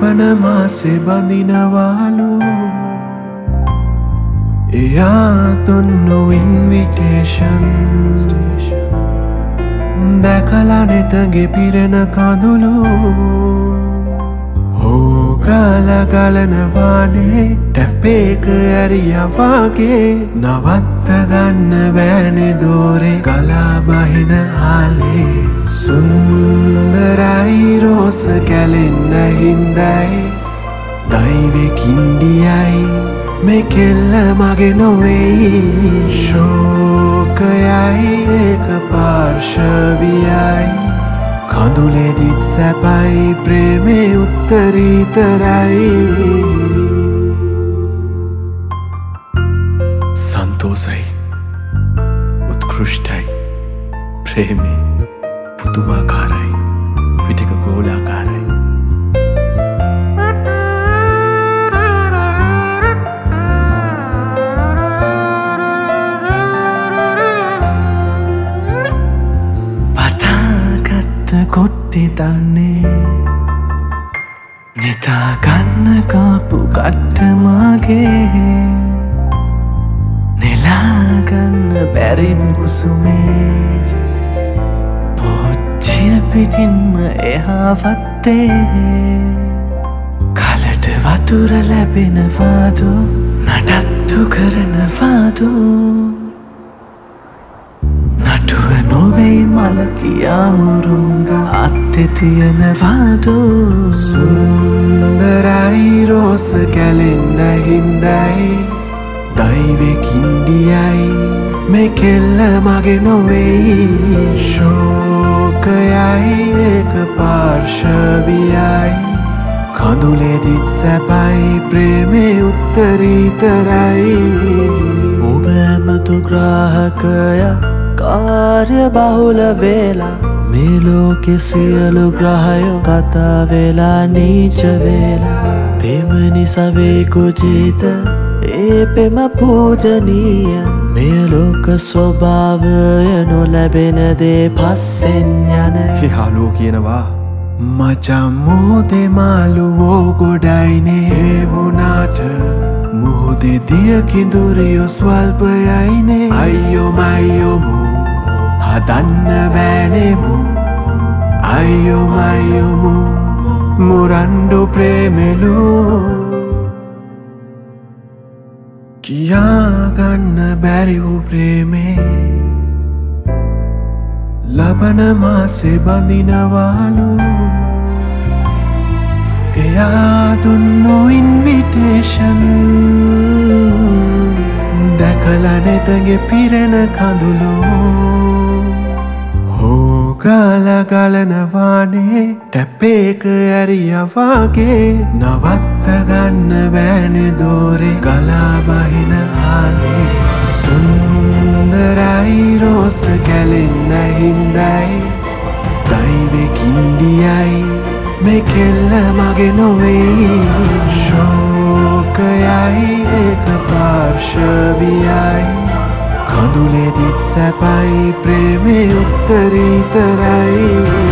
ලබන මාසේ බඳිනවාලු එයා දුන්නු ඉන්විටේෂන් දැකලා නෙතගේ පිරෙන කඳුළු හෝගාලා ගලනවානේ ටැපේක ඇරියා වගේ නවත්ත ගන්න බෑනේ දෝරේ ගලා බහින ආලේ සුන්දරයි රෝස කැලෙන්න හින්දයි දෛවේ කින්ඩියයි මේ කෙල්ල මගේ නොවෙයි ශෝකයයි ඒක පාර්ශවියයි කඳුලෙදිත් සැපයි ප්‍රේමේ උත්තරීතරයි සන්තෝසයි උත්කෘෂ්ටයි ප්‍රේමේ පුදුමාකාරයි පිටික ගෝලාකාරයි කොට්ටි දන්නේ නිතා ගන්න කාපු කට්ටමගේ නෙලාගන්න බැරි බුසුමේ පොච්චිය පිටින්ම එහාවත්තේ කලට වතුර ලැබෙනවාදු නටත්තු කරනවාදු නටුව නොවෙයි මල කියාමුරුංග අත්තෙ තියෙනවාදු සුන්දරයි රෝස කැලෙන්න හින්දයි දෛවේ කින්ඩියයි මේ කෙල්ල මගේ නොවෙයි ශෝකයයි ඒක පාර්ශවියයි කඳුලෙදිත් සැපයි ප්‍රේමේ උත්තරීතරයි ඔබ ඇමතු ග්‍රාහකයා කාර්ය බහුල වෙලා මේ ලෝකෙ සියලු ග්‍රහයෝ කතා වෙලා නීච වෙලා පෙම නිසවේ කුජිත ඒ පෙම පූජනීය මේ ලෝක ස්වභාවය නොලැබෙන දේ පස්සෙන් යන හිහාලෝ කියනවා මචං මොහොතේ මාළුවෝ ගොඩයිනේ ඒ වුණාට මුහුදේ දිය කිඳුරියෝ ස්වල්පයයිනේ අයියෝ මයියෝ මූ හදන්න බෑනේ මූ අයියෝ මයියෝ මූ මුරණ්ඩු ප්‍රේමෙලු කියාගන්න බැරි වූ ප්‍රේමේ ලබන මාසේ බඳිනවාලු එයා දුන්නු ඉන්විටේෂන් දැකලා නෙතගේ පිරෙන කඳුළු හෝගාලා ගලනවානේ ටැපේක ඇරියා වගේ නවත්ත ගන්න බෑනේ දෝරේ ගලා බහින ආලේ සුන්දරයි රෝස කැලෙන්න හින්දයි දෛවේ කින්ඩියයි මේ කෙල්ල මගේ නොවෙයි ශෝකයයි ඒක පාර්ශවියයි කඳුලෙදිත් සැපයි ප්‍රේමේ උත්තරීතරයි